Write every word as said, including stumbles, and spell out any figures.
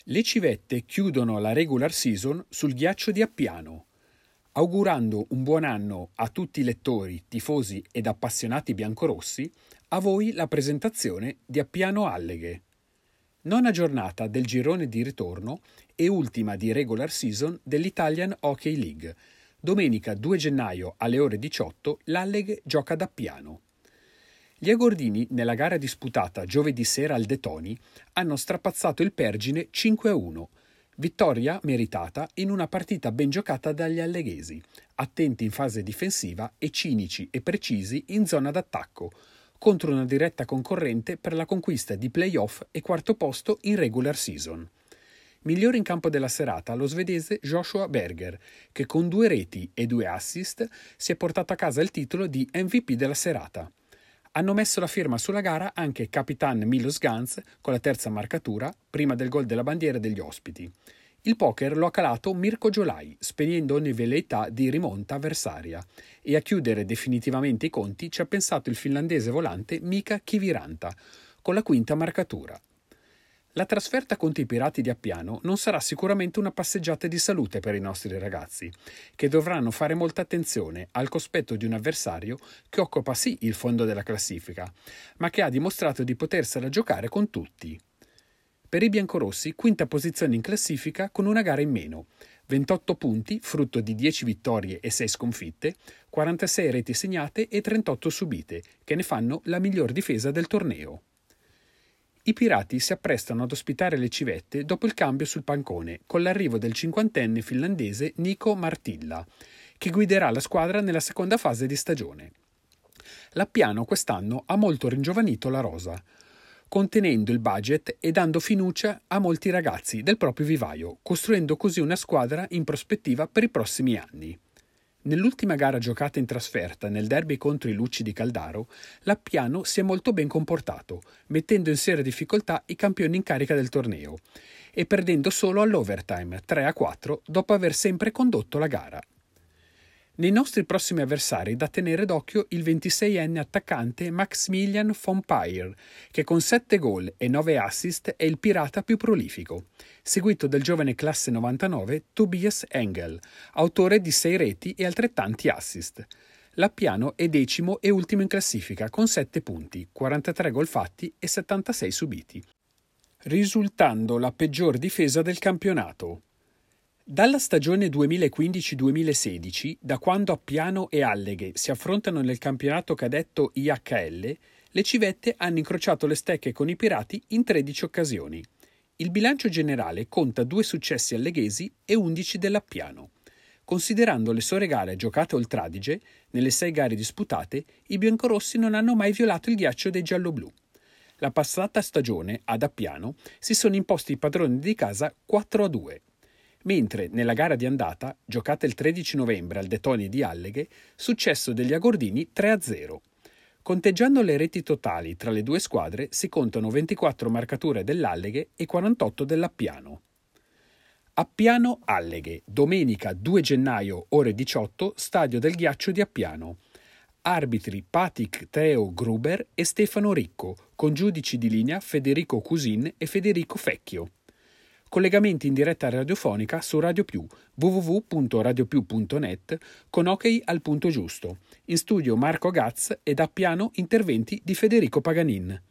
Le civette chiudono la regular season sul ghiaccio di Appiano. Augurando un buon anno a tutti i lettori, tifosi ed appassionati biancorossi, a voi la presentazione di Appiano Alleghe. Nona giornata del girone di ritorno e ultima di regular season dell'Italian Hockey League. Domenica due gennaio alle ore diciotto l'Alleghe gioca ad Appiano. Gli agordini, nella gara disputata giovedì sera al De Toni, hanno strapazzato il Pergine cinque a uno. Vittoria meritata in una partita ben giocata dagli alleghesi, attenti in fase difensiva e cinici e precisi in zona d'attacco, contro una diretta concorrente per la conquista di play-off e quarto posto in regular season. Migliore in campo della serata lo svedese Joshua Berger, che con due reti e due assist si è portato a casa il titolo di M V P della serata. Hanno messo la firma sulla gara anche Capitan Milos Gans con la terza marcatura, prima del gol della bandiera degli ospiti. Il poker lo ha calato Mirko Giolai, spegnendo ogni velleità di rimonta avversaria. E a chiudere definitivamente i conti ci ha pensato il finlandese volante Mika Kiviranta, con la quinta marcatura. La trasferta contro i Pirati di Appiano non sarà sicuramente una passeggiata di salute per i nostri ragazzi, che dovranno fare molta attenzione al cospetto di un avversario che occupa sì il fondo della classifica, ma che ha dimostrato di potersela giocare con tutti. Per i biancorossi, quinta posizione in classifica con una gara in meno, ventotto punti, frutto di dieci vittorie e sei sconfitte, quarantasei reti segnate e trentotto subite, che ne fanno la miglior difesa del torneo. I Pirati si apprestano ad ospitare le civette dopo il cambio sul pancone, con l'arrivo del cinquantenne finlandese Nico Martilla, che guiderà la squadra nella seconda fase di stagione. L'Appiano quest'anno ha molto ringiovanito la rosa, contenendo il budget e dando fiducia a molti ragazzi del proprio vivaio, costruendo così una squadra in prospettiva per i prossimi anni. Nell'ultima gara giocata in trasferta nel derby contro i Lucci di Caldaro, l'Appiano si è molto ben comportato, mettendo in seria difficoltà i campioni in carica del torneo e perdendo solo all'overtime tre a quattro dopo aver sempre condotto la gara. Nei nostri prossimi avversari da tenere d'occhio il ventiseienne attaccante Maximilian von Payer, che con sette gol e nove assist è il pirata più prolifico, seguito dal giovane classe novantanove Tobias Engel, autore di sei reti e altrettanti assist. L'Appiano è decimo e ultimo in classifica con sette punti, quarantatré gol fatti e settantasei subiti, risultando la peggior difesa del campionato. Dalla stagione duemilaquindici duemilasedici, da quando Appiano e Alleghe si affrontano nel campionato cadetto I H L, le civette hanno incrociato le stecche con i pirati in tredici occasioni. Il bilancio generale conta due successi alleghesi e undici dell'Appiano. Considerando le sole gare giocate oltre Adige, nelle sei gare disputate, i biancorossi non hanno mai violato il ghiaccio dei gialloblu. La passata stagione, ad Appiano, si sono imposti i padroni di casa quattro a due. Mentre nella gara di andata, giocata il tredici novembre al De Toni di Alleghe, successo degli agordini tre a zero. Conteggiando le reti totali tra le due squadre si contano ventiquattro marcature dell'Alleghe e quarantotto dell'Appiano. Appiano Alleghe, domenica due gennaio ore diciotto, stadio del ghiaccio di Appiano. Arbitri Patrick Theo Gruber e Stefano Ricco, con giudici di linea Federico Cusin e Federico Fecchio. Collegamenti in diretta radiofonica su Radio Più, w w w punto radio più punto net, con hockey al punto giusto. In studio Marco Gaz ed a piano interventi di Federico Paganin.